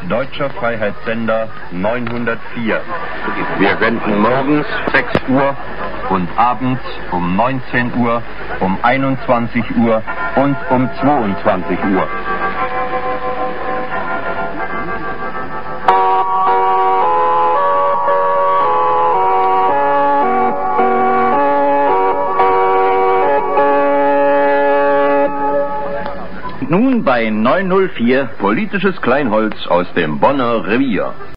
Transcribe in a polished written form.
Deutscher Freiheitssender 904. Wir senden morgens 6 Uhr Und abends um 19 Uhr, um 21 Uhr und um 22 Uhr. Nun bei 904 Politisches Kleinholz aus dem Bonner Revier.